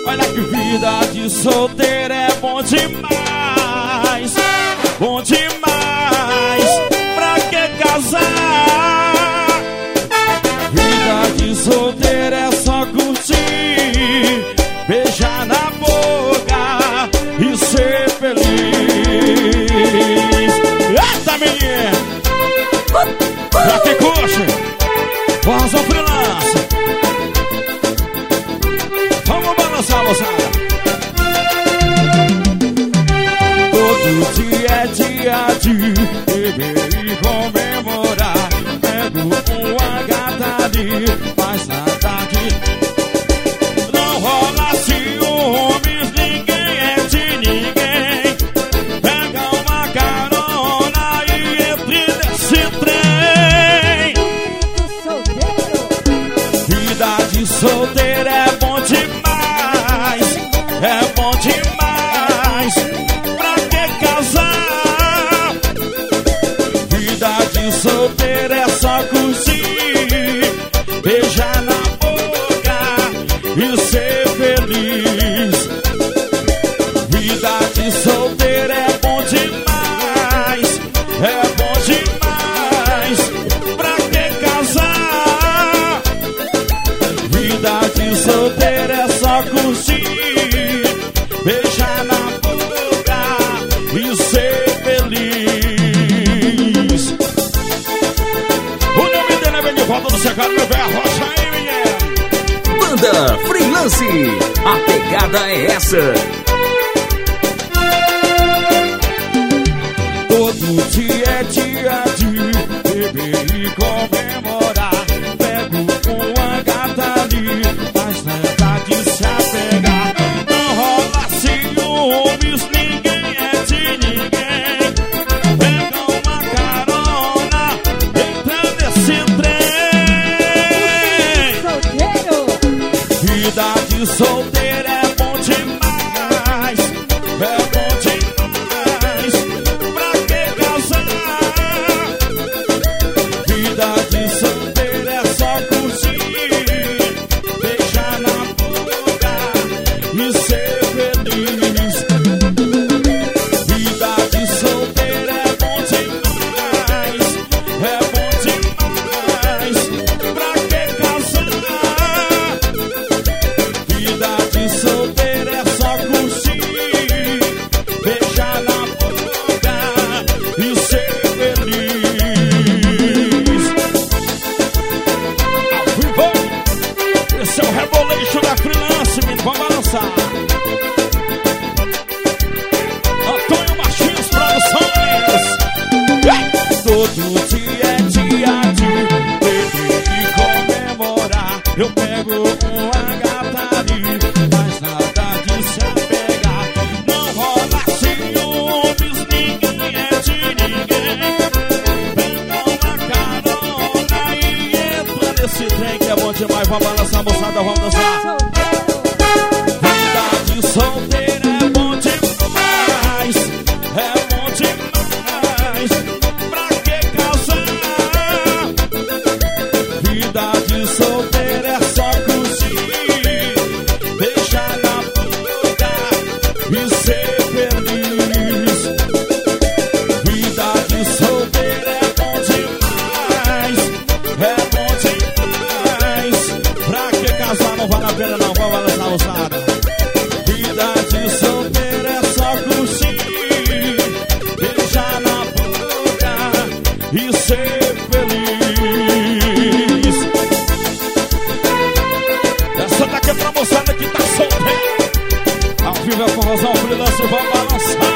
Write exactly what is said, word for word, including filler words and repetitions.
Olha que vida de solteiro é bom demais, bom demais, pra que casar? Vida de solteiro é só curtir, beijar na boca e ser feliz. Eita, menina! Pra que curte? Força o freelance. Vamos balançar, moçada. Todo dia é dia de beber e comemorar. Pego uma gata ali, faz nada de... Não rola ciúmes, ninguém é de ninguém. Pega uma carona e entre nesse trem. Vida de solteiro é bom demais, é bom demais, pra que casar? Vida de solteiro é só curtir, beijar na boca e ser feliz. Vida de solteiro é bom demais, é bom demais, pra que casar? Vida de solteiro é só curtir, beijar na boca e ser feliz. O nome dele é bem de volta do secado, meu velho, rocha aí, menino. Banda Freelance, a pegada é essa. Todo dia é dia de beber e comemorar. Pego uma gata ali, mas nada de se apegar. Não rola ciúmes, ninguém é de ninguém. Pega uma carona, entra nesse trem. Vida de solteiro é bom demais, é bom demais, pra que casar? Vida de solteiro é só curtir, beijar na boca e ser feliz. Vida de solteiro é bom demais, é bom demais, pra que casar? Vida de solteiro é só curtir, beijar na boca e ser feliz. Ao vivo, esse é o Rebolation da Freelance, menino, vamos balançar. Antônio Martins Produções. É! Todo dia é dia de beber e comemorar. Eu pego uma gata ali, mas nada de se apegar. Não rola ciúmes, ninguém é de ninguém. Pega uma carona e entra nesse trem que é bom demais. Vamos balançar, moçada, vamos dançar. Vida de solteiro é bom demais, é bom demais, pra que casar? Vida de solteiro é só curtir, beijar na boca e ser feliz. Vida de solteiro é bom demais, é bom demais, pra que casar? Não vale a pena não, vamos balançar, moçada. Vida de solteiro é só curtir, beijar na boca e ser feliz. Essa daqui é pra moçada que tá solteira. Ao vivo é forrozão, freelance, vamos balançar.